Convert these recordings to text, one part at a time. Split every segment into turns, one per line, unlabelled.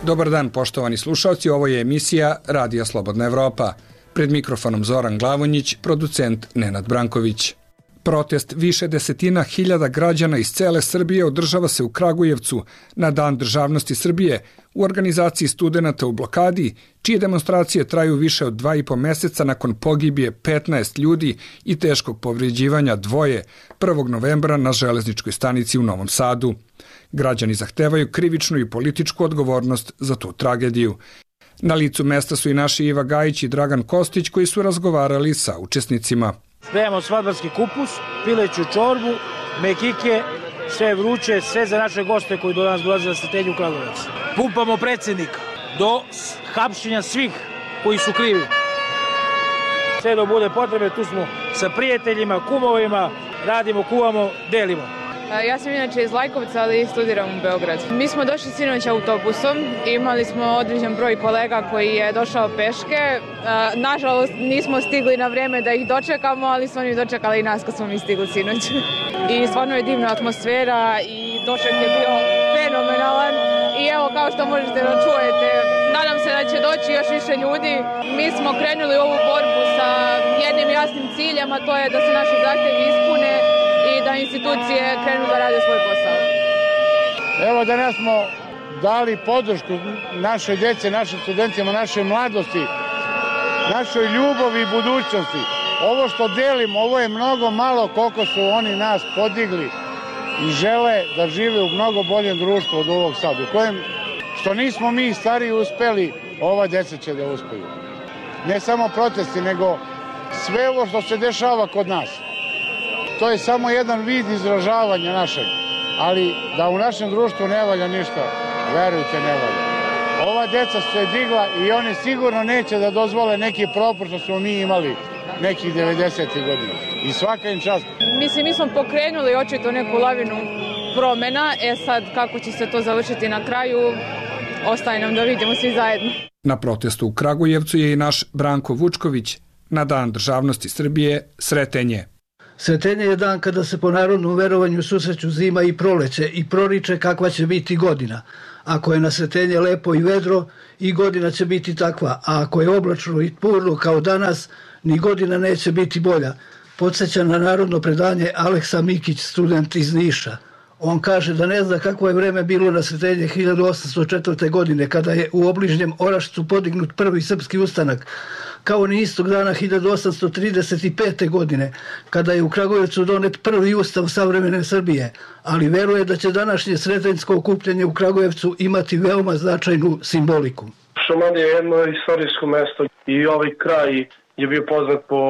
Dobar dan, poštovani slušalci, ovo je emisija Radija Slobodna Evropa. Pred mikrofonom Zoran Glavonjić, producent Nenad Branković. Protest više desetina hiljada građana iz cele Srbije održava se u Kragujevcu na Dan državnosti Srbije u organizaciji studenata u blokadi, čije demonstracije traju više od 2,5 meseca nakon pogibije 15 ljudi i teškog povređivanja dvoje 1. novembra na železničkoj stanici u Novom Sadu. Građani zahtevaju krivičnu i političku odgovornost za tu tragediju. Na licu mesta su i naši Iva Gajić i Dragan Kostić koji su razgovarali sa učesnicima.
Spremamo svadbarski kupus, pileću čorbu, mekike, sve vruće, sve za naše goste koji do nas dolaze na Sretenju u Kragujevac. Pumpamo predsjednika do hapšenja svih koji su krivi. Sve do bude potrebe, tu smo sa prijateljima, kumovima, radimo, kuvamo, delimo.
Ja sam inače iz Lajkovca, ali studiram u Beogradu. Mi smo došli sinoć autobusom, imali smo određen broj kolega koji je došao peške. Nažalost, nismo stigli na vrijeme da ih dočekamo, ali su oni dočekali i nas kad smo mi stigli sinoć. I stvarno je divna atmosfera i doček je bio fenomenalan. I evo, kao što možete da čujete, nadam se da će doći još više ljudi. Mi smo krenuli u ovu borbu sa jednim jasnim ciljem, a to je da se naši zahtjevi ispune i da institucije krenu da rade svoj posao.
Evo danas smo dali podršku naše djece, našim studentima, našoj mladosti, našoj ljubavi i budućnosti. Ovo što delimo, ovo je mnogo malo koliko su oni nas podigli i žele da žive u mnogo boljem društvu od ovog sad. U kojem, što nismo mi stariji uspeli, ova djeca će da uspeju. Ne samo protesti, nego sve ovo što se dešava kod nas. To je samo jedan vid izražavanja našeg, ali da u našem društvu ne valja ništa, verujte, ne valja. Ova djeca su se digla i oni sigurno neće da dozvole neki propust što smo mi imali nekih 90. godina. I svaka im čast.
Mislim, mi smo pokrenuli očito neku lavinu promjena, sad kako će se to završiti na kraju, ostaje nam da vidimo svi zajedno.
Na protestu u Kragujevcu je i naš Branko Vučković. Na Dan državnosti Srbije Sretenje.
Sretenje je dan kada se po narodnom verovanju susreću zima i proleće i proriče kakva će biti godina. Ako je na Sretenje lepo i vedro, i godina će biti takva, a ako je oblačno i tmurno kao danas, ni godina neće biti bolja. Podsjeća na narodno predanje Aleksa Mikić, student iz Niša. On kaže da ne zna kako je vreme bilo na Sretenje 1804. godine, kada je u obližnjem Orašcu podignut prvi srpski ustanak, kao ni istog dana 1835. godine, kada je u Kragujevcu donet prvi ustav savremene Srbije, ali veruje da će današnje sretenjsko okupljanje u Kragujevcu imati veoma značajnu simboliku.
Šumadija je jedno istorijsko mesto i ovaj kraj je bio poznat po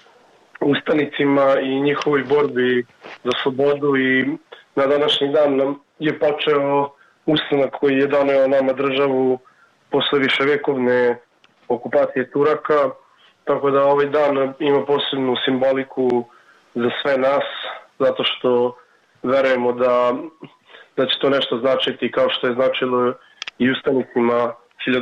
ustanicima i njihovoj borbi za slobodu i na današnji dan nam je počeo ustanak koji je doneo nama državu posle viševekovne okupacije Turaka, tako da ovaj dan ima posebnu simboliku za sve nas, zato što verujemo da će to nešto značiti kao što je značilo i ustanicima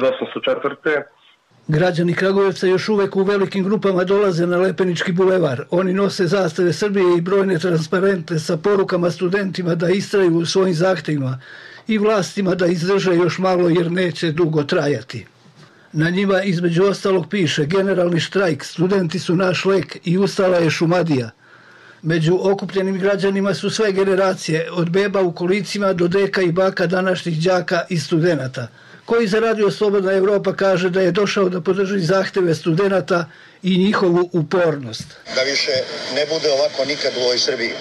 1804.
Građani Kragujevca još uvek u velikim grupama dolaze na Lepenički bulevar. Oni nose zastave Srbije i brojne transparente sa porukama studentima da istraju u svojim zahtevima i vlastima da izdrže još malo jer neće dugo trajati. Na njima između ostalog piše generalni štrajk, studenti su naš lek i ustala je Šumadija. Među okupljenim građanima su sve generacije, od beba u kolicima do deka i baka današnjih đaka i studenata, koji za Radio Slobodna Evropa kaže da je došao da podrži zahteve studenata i njihovu upornost.
Da više ne bude ovako nikad u ovoj Srbiji,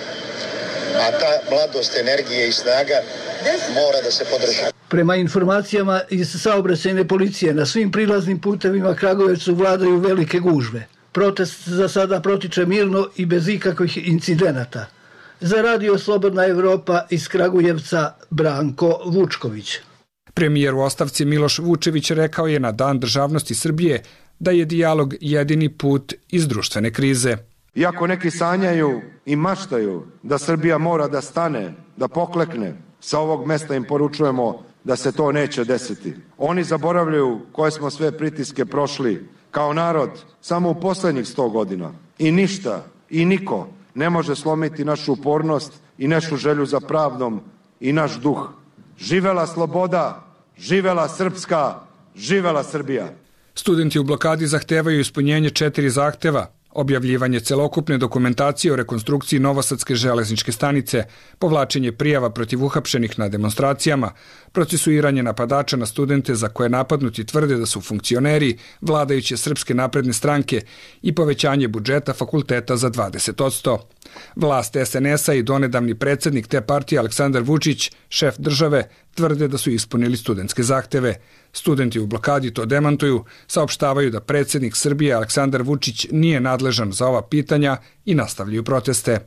a ta mladost, energije i snaga mora da se podrži.
Prema informacijama iz saobraćajne policije, na svim prilaznim putevima Kragujevcu vladaju velike gužve. Protest za sada protiče mirno i bez ikakvih incidenata. Za Radio Slobodna Evropa iz Kragujevca Branko Vučković.
Premijer u ostavci Miloš Vučević rekao je na Dan državnosti Srbije da je dijalog jedini put iz društvene krize.
Iako neki sanjaju i maštaju da Srbija mora da stane, da poklekne, sa ovog mesta im poručujemo da se to neće desiti. Oni zaboravljaju koje smo sve pritiske prošli kao narod samo u poslednjih 100 godina. I ništa i niko ne može slomiti našu upornost i našu želju za pravdom i naš duh. Živela sloboda živela Srpska, živela Srbija.
Studenti u blokadi zahtevaju ispunjenje 4 zahteva: objavljivanje celokupne dokumentacije o rekonstrukciji Novosadske železničke stanice, povlačenje prijava protiv uhapšenih na demonstracijama, procesuiranje napadača na studente za koje napadnuti tvrde da su funkcioneri vladajuće Srpske napredne stranke i povećanje budžeta fakulteta za 20%. Vlast SNS-a i donedavni predsjednik te partije Aleksandar Vučić, šef države, tvrde da su ispunili studentske zahteve. Studenti u blokadi to demantuju, saopštavaju da predsjednik Srbije Aleksandar Vučić nije nadležan za ova pitanja i nastavljaju proteste.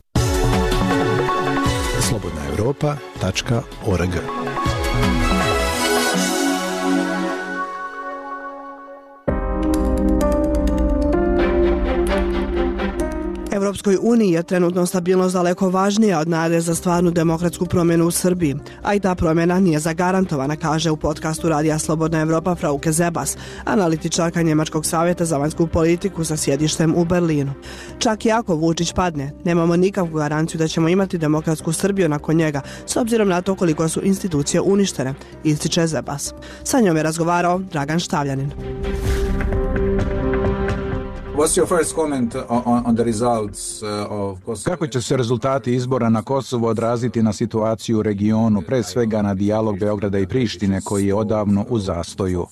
slobodnaevropa.org.
Evropskoj uniji je trenutno stabilnost daleko važnija od nade za stvarnu demokratsku promjenu u Srbiji, a i ta promjena nije zagarantovana, kaže u podcastu Radija Slobodna Evropa Frauke Zebas, analitičarka Njemačkog savjeta za vanjsku politiku sa sjedištem u Berlinu. Čak i ako Vučić padne, nemamo nikakvu garanciju da ćemo imati demokratsku Srbiju nakon njega, s obzirom na to koliko su institucije uništene, ističe Zebas. Sa njom je razgovarao Dragan Štavljanin.
Kako će se rezultati izbora na Kosovu odraziti na situaciju u regionu, pre svega na dijalog Beograda i Prištine koji je odavno u zastoju?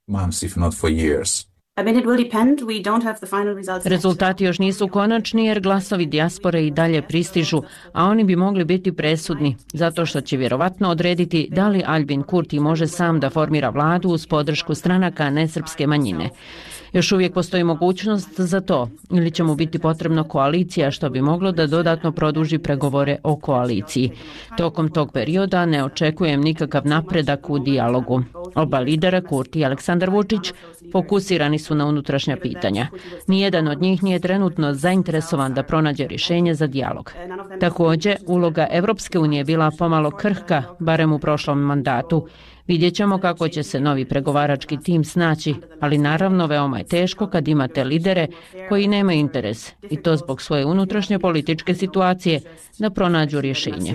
Rezultati još nisu konačni jer glasovi dijaspore i dalje pristižu, a oni bi mogli biti presudni, zato što će vjerovatno odrediti da li Albin Kurti može sam da formira vladu uz podršku stranaka nesrpske manjine. Još uvijek postoji mogućnost za to, ili će mu biti potrebna koalicija što bi moglo da dodatno produži pregovore o koaliciji. Tokom tog perioda ne očekujem nikakav napredak u dijalogu. Oba lidera, Kurti i Aleksandar Vučić, fokusirani su na unutrašnja pitanja. Nijedan od njih nije trenutno zainteresovan da pronađe rješenje za dijalog. Također, uloga Evropske unije bila pomalo krhka, barem u prošlom mandatu. Vidjet ćemo kako će se novi pregovarački tim snaći, ali naravno veoma je teško kad imate lidere koji nemaju interes, i to zbog svoje unutrašnje političke situacije, da pronađu rješenje.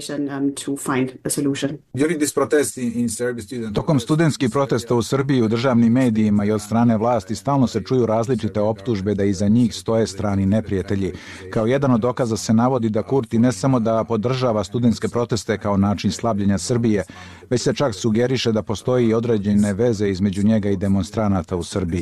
Tokom studentskih protesta u Srbiji u državnim medijima i od strane vlasti stalno se čuju različite optužbe da iza njih stoje strani neprijatelji. Kao jedan od dokaza se navodi da Kurti ne samo da podržava studentske proteste kao način slabljenja Srbije, već se čak sugeriše da postoji i određene veze između njega i demonstranata u Srbiji.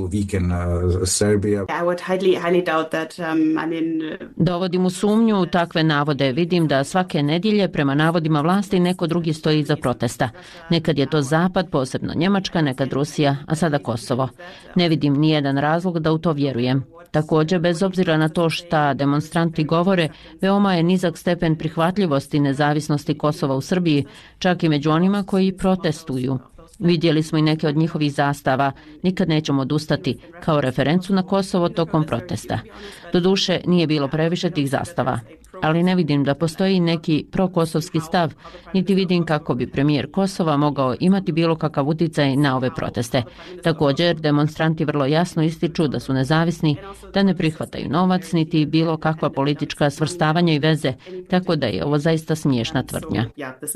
Dovodim u sumnju takve navode. Vidim da svake nedjelje prema navodima vlasti neko drugi stoji iza protesta. Nekad je to Zapad, posebno Njemačka, nekad Rusija, a sada Kosovo. Ne vidim nijedan razlog da u to vjerujem. Također, bez obzira na to šta demonstranti govore, veoma je nizak stepen prihvatljivosti nezavisnosti Kosova u Srbiji, čak i među onima koji protestuju. Vidjeli smo i neke od njihovih zastava, nikad nećemo odustati, kao referencu na Kosovo tokom protesta. Doduše, nije bilo previše tih zastava, ali ne vidim da postoji neki prokosovski stav, niti vidim kako bi premijer Kosova mogao imati bilo kakav utjecaj na ove proteste. Također, demonstranti vrlo jasno ističu da su nezavisni, da ne prihvataju novac, niti bilo kakva politička svrstavanja i veze, tako da je ovo zaista smiješna tvrdnja.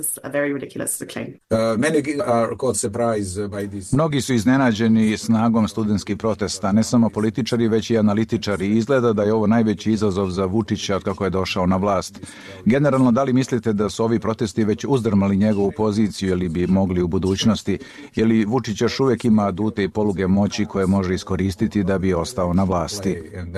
Mnogi su iznenađeni snagom studentskih protesta, ne samo političari, već i analitičari. Izgleda da je ovo najveći izazov za Vučića od kako je došao na vlast. Generalno, da li mislite da su ovi protesti već uzdrmali njegovu poziciju ili bi mogli u budućnosti? Je li Vučić još uvijek ima adute i poluge moći koje može iskoristiti da bi ostao na vlasti?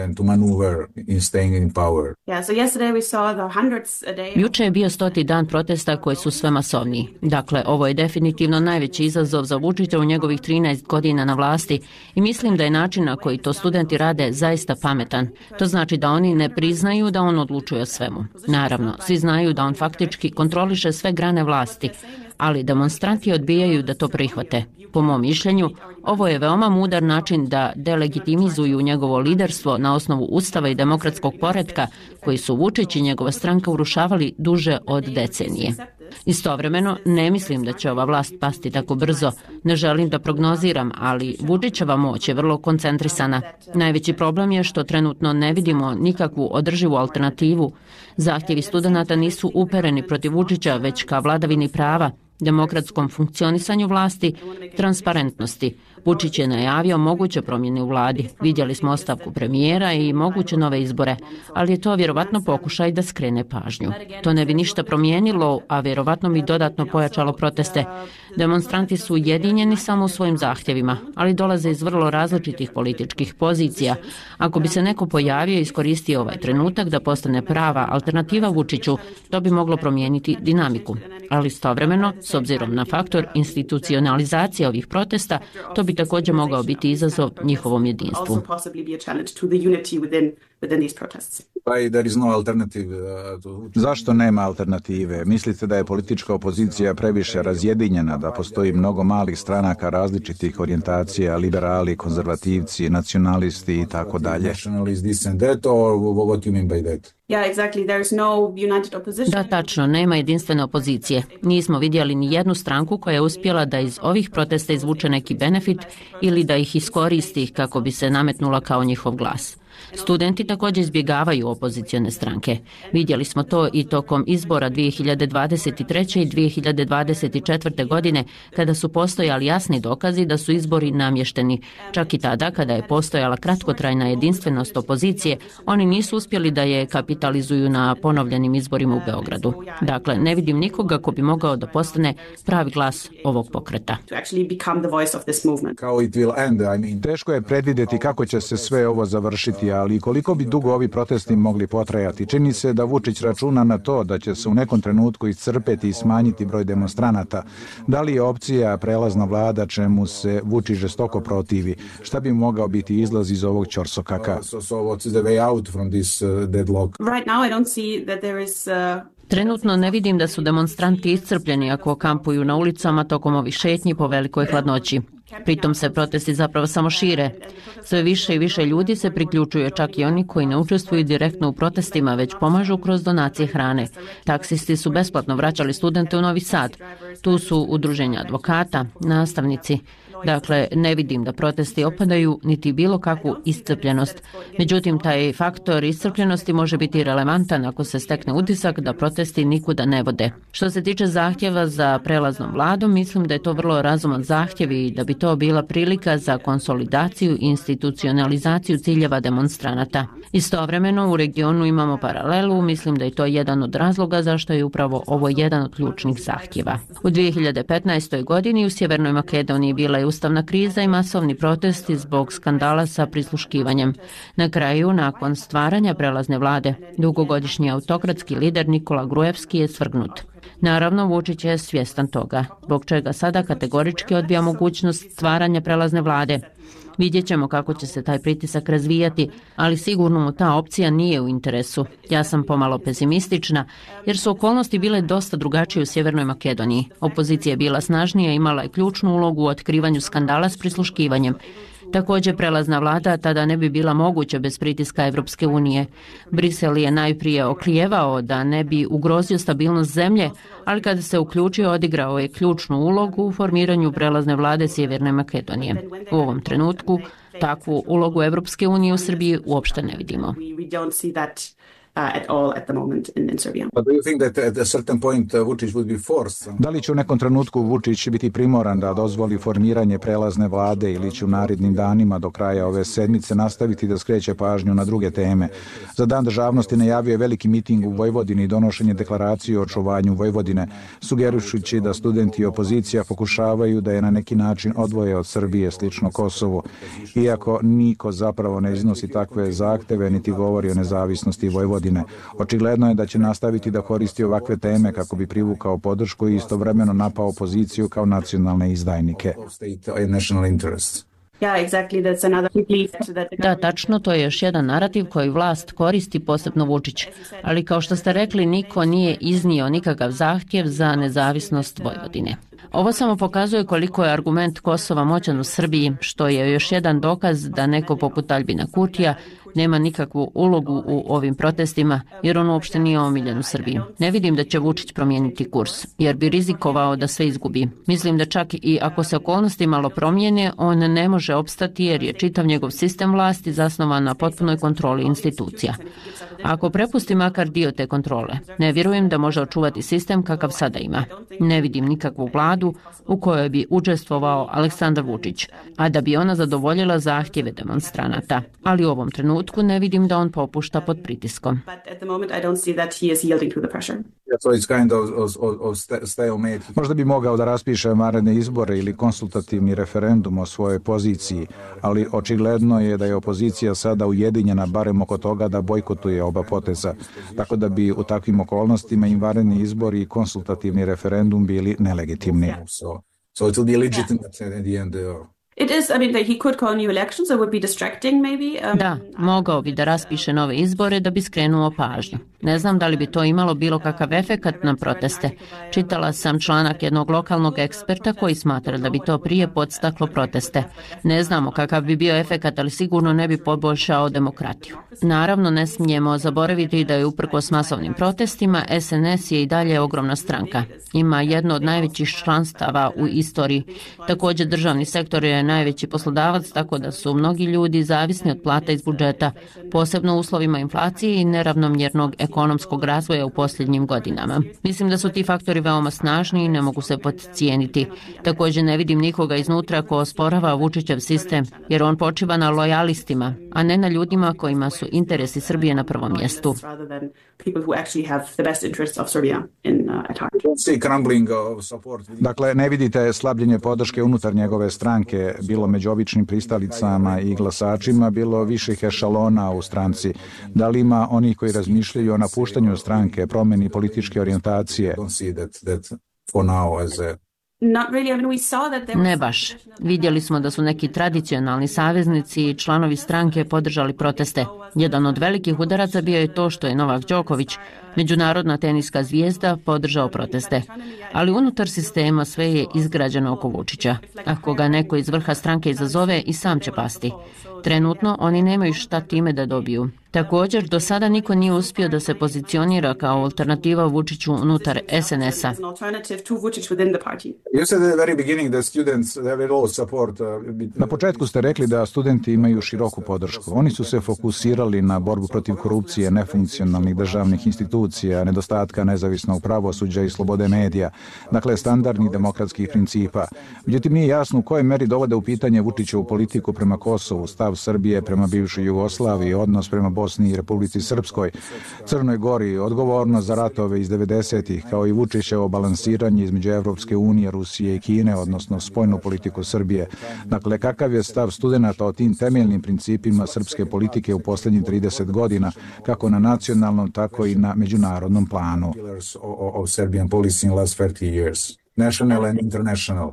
Juče je bio 100. dan protesta koji su sve masovniji. Dakle, ovo je definitivno najveći izazov za Vučića u njegovih 13 godina na vlasti i mislim da je način na koji to studenti rade zaista pametan. To znači da oni ne priznaju da on odlučuje o svemu. Naravno, svi znaju da on faktički kontroliše sve grane vlasti, ali demonstranti odbijaju da to prihvate. Po mom mišljenju, ovo je veoma mudar način da delegitimizuju njegovo liderstvo na osnovu ustava i demokratskog poretka koji su Vučić i njegova stranka urušavali duže od decenije. Istovremeno, ne mislim da će ova vlast pasti tako brzo. Ne želim da prognoziram, ali Vučićeva moć je vrlo koncentrisana. Najveći problem je što trenutno ne vidimo nikakvu održivu alternativu. Zahtjevi studenata nisu upereni protiv Vučića, već ka vladavini prava. demokratskom funkcionisanju vlasti, transparentnosti. Vučić je najavio moguće promjene u vladi. Vidjeli smo ostavku premijera i moguće nove izbore, ali je to vjerovatno pokušaj da skrene pažnju. To ne bi ništa promijenilo, a vjerovatno bi dodatno pojačalo proteste. Demonstranti su ujedinjeni samo u svojim zahtjevima, ali dolaze iz vrlo različitih političkih pozicija. Ako bi se neko pojavio i iskoristio ovaj trenutak da postane prava alternativa Vučiću, to bi moglo promijeniti dinamiku. Ali istovremeno, s obzirom na faktor institucionalizacije ovih protesta, to bi također mogao biti izazov njihovom jedinstvu.
Zašto nema alternative? Mislite da je politička opozicija previše razjedinjena, da postoji mnogo malih stranaka različitih orijentacija, liberali, konzervativci, nacionalisti i tako dalje?
Da, tačno, nema jedinstvene opozicije. Nismo vidjeli ni jednu stranku koja je uspjela da iz ovih protesta izvuče neki benefit ili da ih iskoristi kako bi se nametnula kao njihov glas. Studenti također izbjegavaju opozicione stranke. Vidjeli smo to i tokom izbora 2023. i 2024. godine kada su postojali jasni dokazi da su izbori namješteni. Čak i tada kada je postojala kratkotrajna jedinstvenost opozicije, oni nisu uspjeli da je kapitalizuju na ponovljenim izborima u Beogradu. Dakle, ne vidim nikoga ko bi mogao da postane pravi glas ovog pokreta.
Teško je predvidjeti kako će se sve ovo završiti, ali koliko bi dugo ovi protesti mogli potrajati? Čini se da Vučić računa na to da će se u nekom trenutku iscrpeti i smanjiti broj demonstranata. Da li je opcija prelazna vlada čemu se Vučić žestoko protivi? Šta bi mogao biti izlaz iz ovog ćorsokaka?
Trenutno ne vidim da su demonstranti iscrpljeni ako kampuju na ulicama tokom ovih šetnji po velikoj hladnoći. Pritom se protesti zapravo samo šire. Sve više i više ljudi se priključuju, čak i oni koji ne učestvuju direktno u protestima, već pomažu kroz donacije hrane. Taksisti su besplatno vraćali studente u Novi Sad. Tu su udruženja advokata, nastavnici. Dakle, ne vidim da protesti opadaju niti bilo kakvu iscrpljenost. Međutim, taj faktor iscrpljenosti može biti relevantan ako se stekne utisak da protesti nikuda ne vode. Što se tiče zahtjeva za prelaznom vladom, mislim da je to vrlo razuman zahtjev i da bi to bila prilika za konsolidaciju i institucionalizaciju ciljeva demonstranata. Istovremeno u regionu imamo paralelu, mislim da je to jedan od razloga zašto je upravo ovo jedan od ključnih zahtjeva. U 2015. godini u Sjevernoj Makedoniji bila je ustavna kriza i masovni protesti zbog skandala sa prisluškivanjem. Na kraju, nakon stvaranja prelazne vlade, dugogodišnji autokratski lider Nikola Grujevski je svrgnut. Naravno, Vučić je svjestan toga, zbog čega sada kategorički odbija mogućnost stvaranja prelazne vlade. Vidjet ćemo kako će se taj pritisak razvijati, ali sigurno mu ta opcija nije u interesu. Ja sam pomalo pesimistična, jer su okolnosti bile dosta drugačije u Sjevernoj Makedoniji. Opozicija je bila snažnija i imala je ključnu ulogu u otkrivanju skandala s prisluškivanjem. Također prelazna vlada tada ne bi bila moguća bez pritiska Evropske unije. Brisel je najprije oklijevao da ne bi ugrozio stabilnost zemlje, ali kada se uključio odigrao je ključnu ulogu u formiranju prelazne vlade Sjeverne Makedonije. U ovom trenutku takvu ulogu Evropske unije u Srbiji uopšte ne vidimo.
Da li će u nekom trenutku Vučić biti primoran da dozvoli formiranje prelazne vlade ili će u narednim danima do kraja ove sedmice nastaviti da skreće pažnju na druge teme? Za Dan državnosti najavio je veliki miting u Vojvodini i donošenje deklaracije o očuvanju Vojvodine, sugerišući da studenti i opozicija pokušavaju da je na neki način odvoje od Srbije, slično Kosovu. Iako niko zapravo ne iznosi takve zahteve niti govori o nezavisnosti Vojvodine. Očigledno je da će nastaviti da koristi ovakve teme kako bi privukao podršku i istovremeno napao opoziciju kao nacionalne izdajnike.
Da, tačno, to je još jedan narativ koji vlast koristi, posebno Vučić. Ali kao što ste rekli, niko nije iznio nikakav zahtjev za nezavisnost Vojvodine. Ovo samo pokazuje koliko je argument Kosova moćan u Srbiji, što je još jedan dokaz da neko poput Aljbina Kurtija nema nikakvu ulogu u ovim protestima jer on uopšte nije omiljen u Srbiji. Ne vidim da će Vučić promijeniti kurs jer bi rizikovao da sve izgubi. Mislim da čak i ako se okolnosti malo promijene, on ne može opstati jer je čitav njegov sistem vlasti zasnovan na potpunoj kontroli institucija. Ako prepusti makar dio te kontrole, ne vjerujem da može očuvati sistem kakav sada ima. Ne vidim nikakvu vladu u kojoj bi učestvovao Aleksandar Vučić, a da bi ona zadovoljila zahtjeve demonstranata. Ali u ovom trenutku ne vidim da on popušta pod pritiskom.
Možda bi mogao da raspiše vanredne izbore ili konsultativni referendum o svojoj poziciji, ali očigledno je da je opozicija sada ujedinjena barem oko toga da bojkotuje oba poteza, tako da bi u takvim okolnostima i vanredni izbori i konsultativni referendum bili nelegitimni. So it will be legitimate at the end.
It is, I mean, he could call new elections, so it would be distracting maybe.
Da, mogao bi da raspiše nove izbore da bi skrenuo pažnju. Ne znam da li bi to imalo bilo kakav efekat na proteste. Čitala sam članak jednog lokalnog eksperta koji smatra da bi to prije podstaklo proteste. Ne znamo kakav bi bio efekat, ali sigurno ne bi poboljšao demokratiju. Naravno, ne smijemo zaboraviti da je uprkos masovnim protestima SNS je i dalje ogromna stranka. Ima jedno od najvećih članstava u istoriji. Također državni sektor je najveći poslodavac, tako da su mnogi ljudi zavisni od plata iz budžeta, posebno u uslovima inflacije i neravnomjernog ekonomskog razvoja u posljednjim godinama. Mislim da su ti faktori veoma snažni i ne mogu se podcijeniti. Također ne vidim nikoga iznutra ko osporava Vučićev sistem, jer on počiva na lojalistima, a ne na ljudima kojima su interesi Srbije na prvom mjestu.
Dakle, ne vidite slabljenje podrške unutar njegove stranke, bilo među običnim pristalicama i glasačima, bilo viših ešalona u stranci. Da li ima onih koji razmišljaju o napuštanju stranke, promjeni političke orijentacije?
Ne baš. Vidjeli smo da su neki tradicionalni saveznici i članovi stranke podržali proteste. Jedan od velikih udaraca bio je to što je Novak Đoković, međunarodna teniska zvijezda, podržao proteste. Ali unutar sistema sve je izgrađeno oko Vučića. Ako ga neko iz vrha stranke izazove, i sam će pasti. Trenutno oni nemaju šta time da dobiju. Također, do sada niko nije uspio da se pozicionira kao alternativa Vučiću unutar SNS-a.
Na početku ste rekli da studenti imaju široku podršku. Oni su se fokusirali na borbu protiv korupcije, nefunkcionalnih državnih institucija, nedostatka nezavisnog pravosuđa i slobode medija, dakle standardnih demokratskih principa. Međutim, nije jasno u kojoj meri dovode u pitanje Vučićevu politiku prema Kosovu, stav Srbije prema bivšoj Jugoslaviji, odnos prema Bosni i Republici Srpskoj, Crnoj Gori, odgovornost za ratove iz 90-ih, kao i Vučićevo balansiranje između Evropske unije, Rusije i Kine, odnosno spoljnu politiku Srbije. Dakle, kakav je stav studenata o tim temeljnim principima srpske politike u posljednjih 30 godina, kako na nacionalnom, tako i na međunarodnom planu? National and international.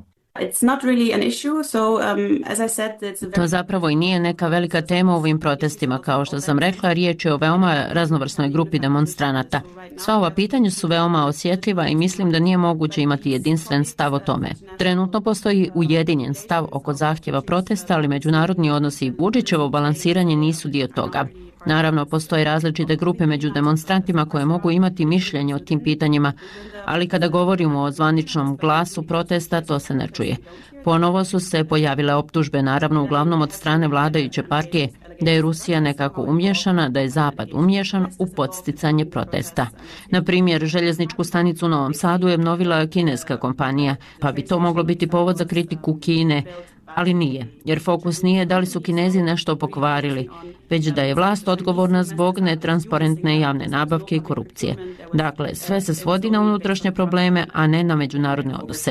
To zapravo i nije neka velika tema u ovim protestima. Kao što sam rekla, riječ je o veoma raznovrsnoj grupi demonstranata. Sva ova pitanja su veoma osjetljiva i mislim da nije moguće imati jedinstven stav o tome. Trenutno postoji ujedinjen stav oko zahtjeva protesta, ali međunarodni odnosi i Vučićevo balansiranje nisu dio toga. Naravno, postoje različite grupe među demonstrantima koje mogu imati mišljenje o tim pitanjima, ali kada govorimo o zvaničnom glasu protesta, to se ne čuje. Ponovo su se pojavile optužbe, naravno uglavnom od strane vladajuće partije, da je Rusija nekako umješana, da je Zapad umješan u podsticanje protesta. Na primjer, željezničku stanicu u Novom Sadu je obnovila kineska kompanija, pa bi to moglo biti povod za kritiku Kine, ali nije, jer fokus nije da li su Kinezi nešto pokvarili, već da je vlast odgovorna zbog netransparentne javne nabavke i korupcije. Dakle, sve se svodi na unutrašnje probleme, a ne na međunarodne odnose.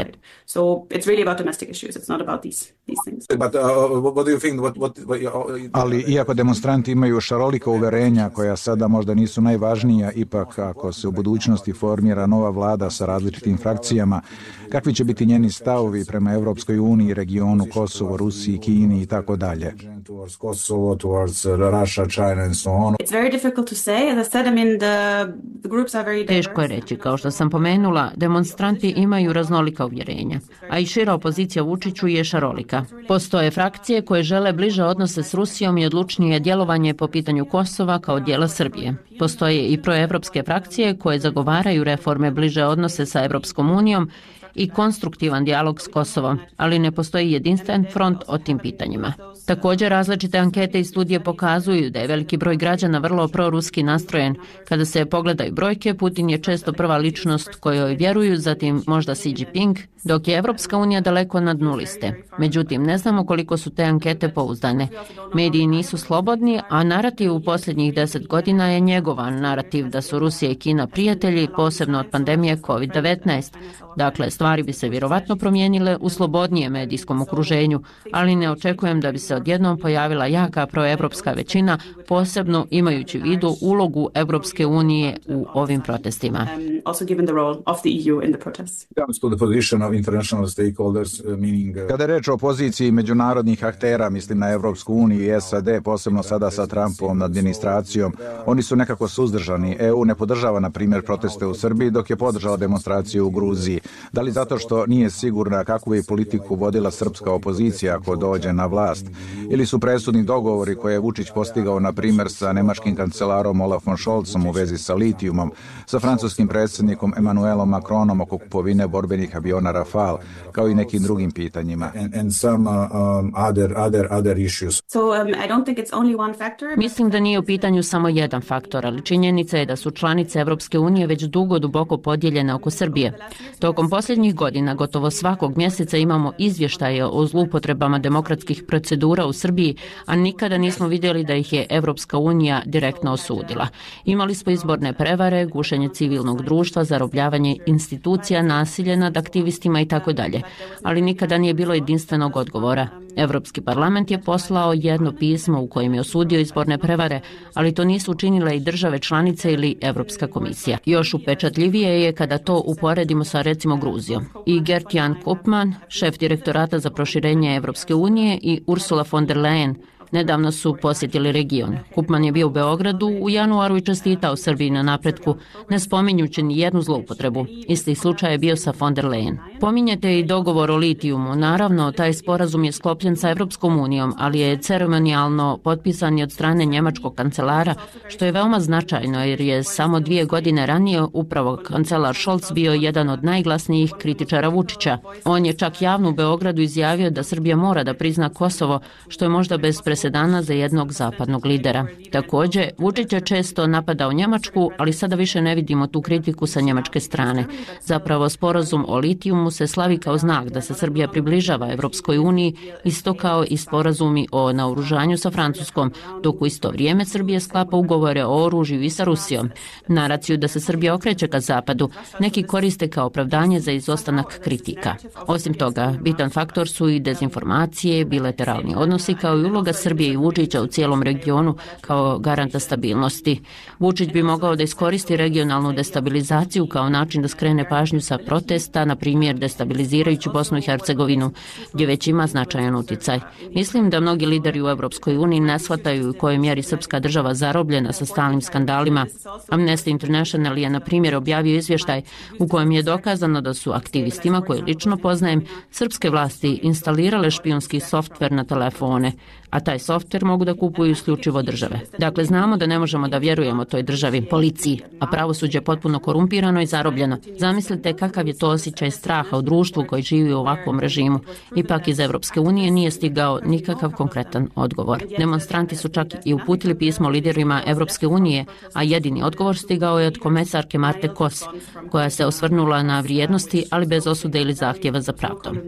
Ali iako demonstranti imaju šarolika uverenja koja sada možda nisu najvažnija, ipak ako se u budućnosti formira nova vlada sa različitim frakcijama, kakvi će biti njeni stavovi prema Evropskoj uniji, regionu, Kosovu Kosovo, Rusiji, Kini i tako dalje.
Teško je reći, kao što sam pomenula, demonstranti imaju raznolika uvjerenja, a i šira opozicija Vučiću je šarolika. Postoje frakcije koje žele bliže odnose s Rusijom i odlučnije djelovanje po pitanju Kosova kao dijela Srbije. Postoje i proevropske frakcije koje zagovaraju reforme, bliže odnose sa Evropskom unijom i konstruktivan dijalog s Kosovom, ali ne postoji jedinstven front o tim pitanjima. Također, različite ankete i studije pokazuju da je veliki broj građana vrlo proruski nastrojen. Kada se pogledaju brojke, Putin je često prva ličnost kojoj vjeruju, zatim možda Xi Jinping, dok je Evropska unija daleko na dnu liste. Međutim, ne znamo koliko su te ankete pouzdane. Mediji nisu slobodni, a narativ u posljednjih 10 godina je njegovan narativ da su Rusija i Kina prijatelji, posebno od pandemije COVID-19. Dakle, stvari bi se vjerovatno promijenile u slobodnijem medijskom okruženju, ali ne očekujem da bi se odjednom pojavila jaka proevropska većina, posebno imajući u vidu ulogu Evropske unije u ovim protestima.
Kada je reč o poziciji međunarodnih aktera, mislim na Evropsku uniju i SAD, posebno sada sa Trumpovom administracijom, oni su nekako suzdržani. EU ne podržava, na primjer, proteste u Srbiji, dok je podržala demonstraciju u Gruziji. Da li zato što nije sigurna kakvu je politiku vodila srpska opozicija ako dođe na vlast? Ili su presudni dogovori koje je Vučić postigao, na primjer, sa nemačkim kancelarom Olafom Scholzom u vezi sa litijumom, sa francuskim predsjednikom Emmanuelom Macronom oko kupovine borbenih aviona Rafale, kao i nekim drugim pitanjima.
Mislim da nije u pitanju samo jedan faktor, ali činjenica je da su članice Evropske unije već dugo duboko podijeljene oko Srbije. Tokom posljednjih godina gotovo svakog mjeseca imamo izvještaje o zloupotrebama demokratskih procedura u Srbiji, a nikada nismo vidjeli da ih je Evropska unija direktno osudila. Imali smo izborne prevare, gušenje civilnog društva, zarobljavanje institucija, nasilje nad aktivistima i tako dalje, ali nikada nije bilo jedinstvenog odgovora. Evropski parlament je poslao jedno pismo u kojem je osudio izborne prevare, ali to nisu učinile i države članice ili Evropska komisija. Još upečatljivije je kada to uporedimo sa recimo Gruzijom. I Gert-Jan Koopman, šef direktorata za proširenje Evropske unije, i Ursula von der Leyen nedavno su posjetili region. Koopman je bio u Beogradu u januaru i čestitao Srbiji na napretku, ne spominjući ni jednu zloupotrebu. Isti slučaj je bio sa von der Leyen. Pominjete i dogovor o litijumu. Naravno, taj sporazum je sklopljen sa Evropskom unijom, ali je ceremonijalno potpisan i od strane njemačkog kancelara, što je veoma značajno jer je samo 2 godine ranije upravo kancelar Scholz bio jedan od najglasnijih kritičara Vučića. On je čak javno u Beogradu izjavio da Srbija mora da prizna Kosovo, što je možda bez presedana za jednog zapadnog lidera. Također, Vučić je često napadao Njemačku, ali sada više ne vidimo tu kritiku sa njemačke strane. Zapravo, sporazum o litijumu se slavi kao znak da se Srbija približava Evropskoj uniji, isto kao i sporazumi o naoružanju sa Francuskom, dok u isto vrijeme Srbija sklapa ugovore o oružju i sa Rusijom. Naraciju da se Srbija okreće ka zapadu neki koriste kao opravdanje za izostanak kritika. Osim toga, bitan faktor su i dezinformacije, bilateralni odnosi kao i uloga Srbije i Vučića u cijelom regionu kao garanta stabilnosti. Vučić bi mogao da iskoristi regionalnu destabilizaciju kao način da skrene pažnju sa protesta, na primjer destabilizirajući Bosnu i Hercegovinu, gdje već ima značajan utjecaj. Mislim da mnogi lideri u Evropskoj uniji ne shvataju u kojoj mjeri srpska država zarobljena sa stalnim skandalima. Amnesty International je, na primjer, objavio izvještaj u kojem je dokazano da su aktivistima, koje lično poznajem, srpske vlasti instalirale špijunski softver na telefone, a taj softver mogu da kupuju isključivo države. Dakle, znamo da ne možemo da vjerujemo toj državi, policiji, a pravosuđe je potpuno korumpirano i zarobljeno. Zamislite kakav je to osjećaj straha u društvu koji živi u ovakvom režimu. Ipak iz Evropske unije nije stigao nikakav konkretan odgovor. Demonstranti su čak i uputili pismo liderima Evropske unije, a jedini odgovor stigao je od komesarke Marte Kos, koja se osvrnula na vrijednosti, ali bez osude ili zahtjeva za pravdom.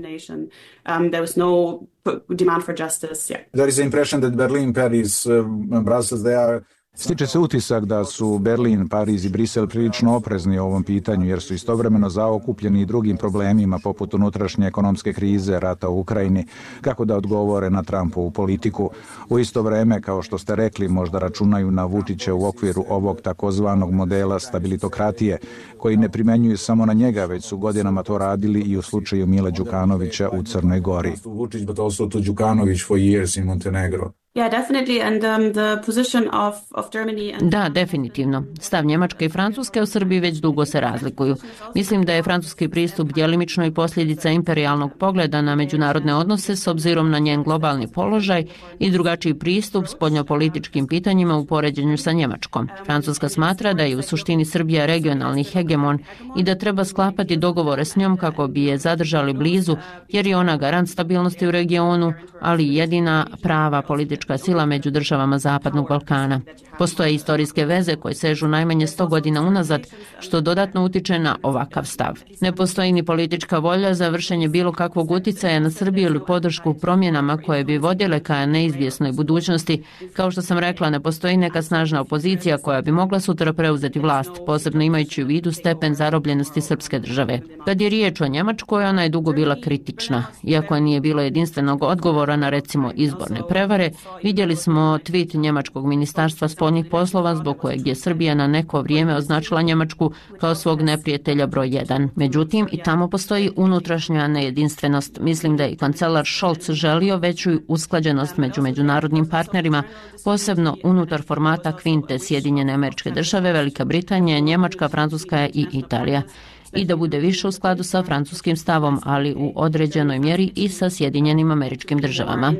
Demand for justice, yeah. There is the impression that Berlin, Paris, Brussels, they are
Stiče se utisak da su Berlin, Pariz i Brisel prilično oprezni o ovom pitanju jer su istovremeno zaokupljeni i drugim problemima poput unutrašnje ekonomske krize, rata u Ukrajini, kako da odgovore na Trumpovu politiku. U isto vreme, kao što ste rekli, možda računaju na Vučića u okviru ovog takozvanog modela stabilitokratije, koji ne primenjuju samo na njega, već su godinama to radili i u slučaju Mila Đukanovića u Crnoj Gori.
Da, definitivno. Stav Njemačke i Francuske u Srbiji već dugo se razlikuju. Mislim da je francuski pristup djelimično i posljedica imperijalnog pogleda na međunarodne odnose s obzirom na njen globalni položaj i drugačiji pristup spoljnopolitičkim pitanjima u poređenju sa Njemačkom. Francuska smatra da je u suštini Srbija regionalni hegemon i da treba sklapati dogovore s njom kako bi je zadržali blizu, jer je ona garant stabilnosti u regionu, ali i jedina prava politička sila među državama Zapadnog Balkana. Postoje istorijske veze koje sežu najmanje 100 godina unazad, što dodatno utiče na ovakav stav. Ne postoji ni politička volja za vršenje bilo kakvog uticaja na Srbiju ili podršku promjenama koje bi vodile ka neizvjesnoj budućnosti. Kao što sam rekla, ne postoji neka snažna opozicija koja bi mogla sutra preuzeti vlast, posebno imajući u vidu stepen zarobljenosti srpske države. Kad je riječ o Njemačkoj, ona je dugo bila kritična. Iako nije bilo jedinstvenog odgovora na recimo izborne prevare, vidjeli smo tweet Njemačkog ministarstva spoljnih poslova zbog kojeg je Srbija na neko vrijeme označila Njemačku kao svog neprijatelja broj 1. Međutim, i tamo postoji unutrašnja nejedinstvenost. Mislim da je kancelar Scholz želio veću usklađenost među međunarodnim partnerima, posebno unutar formata kvinte Sjedinjene Američke Države, Velika Britanija, Njemačka, Francuska i Italija. I da bude više u skladu sa francuskim stavom, ali u određenoj mjeri i sa Sjedinjenim Američkim Državama.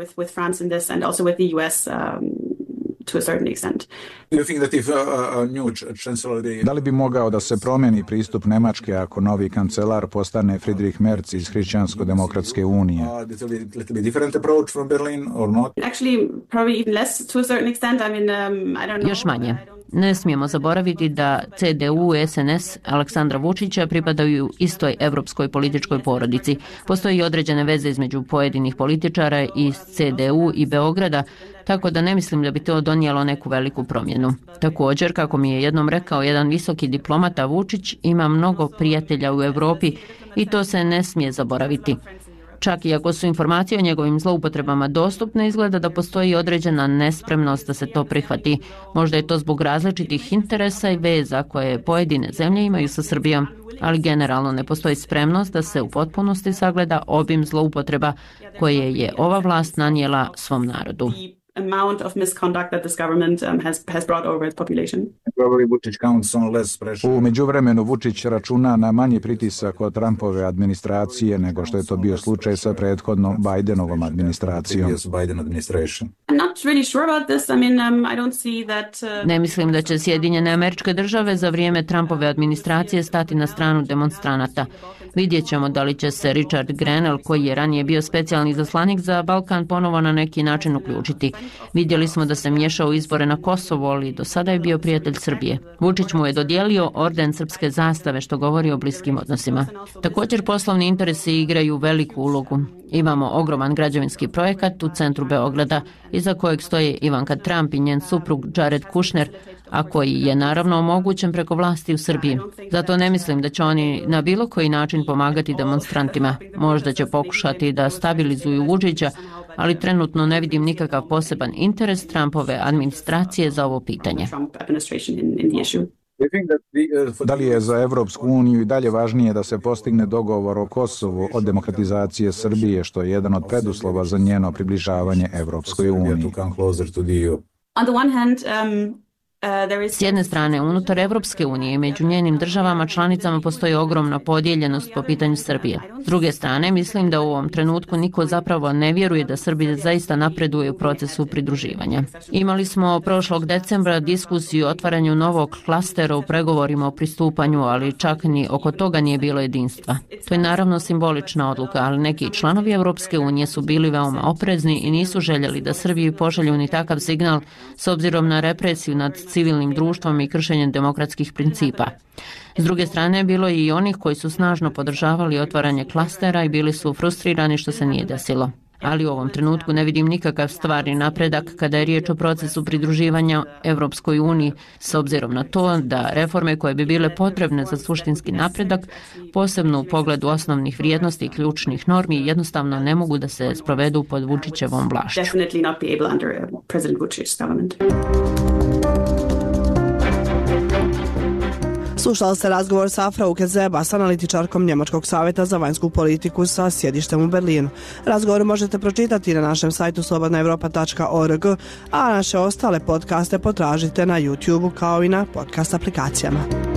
Da li bi mogao da se promeni pristup Nemačke ako novi kancelar postane Friedrich Merz iz Hrišćansko-demokratske unije?
Još manje. Ne smijemo zaboraviti da CDU i SNS Aleksandra Vučića pripadaju istoj evropskoj političkoj porodici. Postoji i određene veze između pojedinih političara iz CDU i Beograda, tako da ne mislim da bi to donijelo neku veliku promjenu. Također, kako mi je jednom rekao jedan visoki diplomata, Vučić ima mnogo prijatelja u Europi i to se ne smije zaboraviti. Čak i ako su informacije o njegovim zloupotrebama dostupne, izgleda da postoji određena nespremnost da se to prihvati. Možda je to zbog različitih interesa i veza koje pojedine zemlje imaju sa Srbijom, ali generalno ne postoji spremnost da se u potpunosti sagleda obim zloupotreba koje je ova vlast nanijela svom narodu.
U međuvremenu Vučić računa na manji pritisak od Trumpove administracije nego što je to bio slučaj sa prethodnom Bidenovom administracijom.
Ne mislim da će Sjedinjene Američke Države za vrijeme Trumpove administracije stati na stranu demonstranata. Vidjet ćemo da li će se Richard Grenell, koji je ranije bio specijalni izaslanik za Balkan, ponovo na neki način uključiti. Vidjeli smo da se miješao u izbore na Kosovu, ali do sada je bio prijatelj Srbije. Vučić mu je dodijelio orden srpske zastave, što govori o bliskim odnosima. Također poslovni interesi igraju veliku ulogu. Imamo ogroman građevinski projekat u centru Beograda, iza kojeg stoje Ivanka Trump i njen suprug Jared Kushner, a koji je naravno omogućen preko vlasti u Srbiji. Zato ne mislim da će oni na bilo koji način pomagati demonstrantima. Možda će pokušati da stabilizuju Vučića, ali trenutno ne vidim nikakav poseban interes Trumpove administracije za ovo pitanje.
Da li je za Evropsku uniju i dalje važnije da se postigne dogovor o Kosovu od demokratizacije Srbije, što je jedan od preduslova za njeno približavanje Evropskoj uniji?
S jedne strane, unutar Evropske unije i među njenim državama članicama postoji ogromna podijeljenost po pitanju Srbije. S druge strane, mislim da u ovom trenutku niko zapravo ne vjeruje da Srbija zaista napreduje u procesu pridruživanja. Imali smo prošlog decembra diskusiju o otvaranju novog klastera u pregovorima o pristupanju, ali čak ni oko toga nije bilo jedinstva. To je naravno simbolična odluka, ali neki članovi Evropske unije su bili veoma oprezni i nisu željeli da Srbiji pošalju ni takav signal s obzirom na represiju nad civilnim društvom i kršenjem demokratskih principa. S druge strane, bilo je i onih koji su snažno podržavali otvaranje klastera i bili su frustrirani što se nije desilo. ali u ovom trenutku ne vidim nikakav stvarni napredak kada je riječ o procesu pridruživanja Evropskoj uniji, s obzirom na to da reforme koje bi bile potrebne za suštinski napredak, posebno u pogledu osnovnih vrijednosti i ključnih normi, jednostavno ne mogu da se sprovedu pod Vučićevom vlašću.
Slušali ste razgovor sa Frauke Zeba s analitičarkom Njemačkog savjeta za vanjsku politiku sa sjedištem u Berlinu. Razgovor možete pročitati na našem sajtu slobodnaevropa.org, a naše ostale podcaste potražite na YouTube kao i na podcast aplikacijama.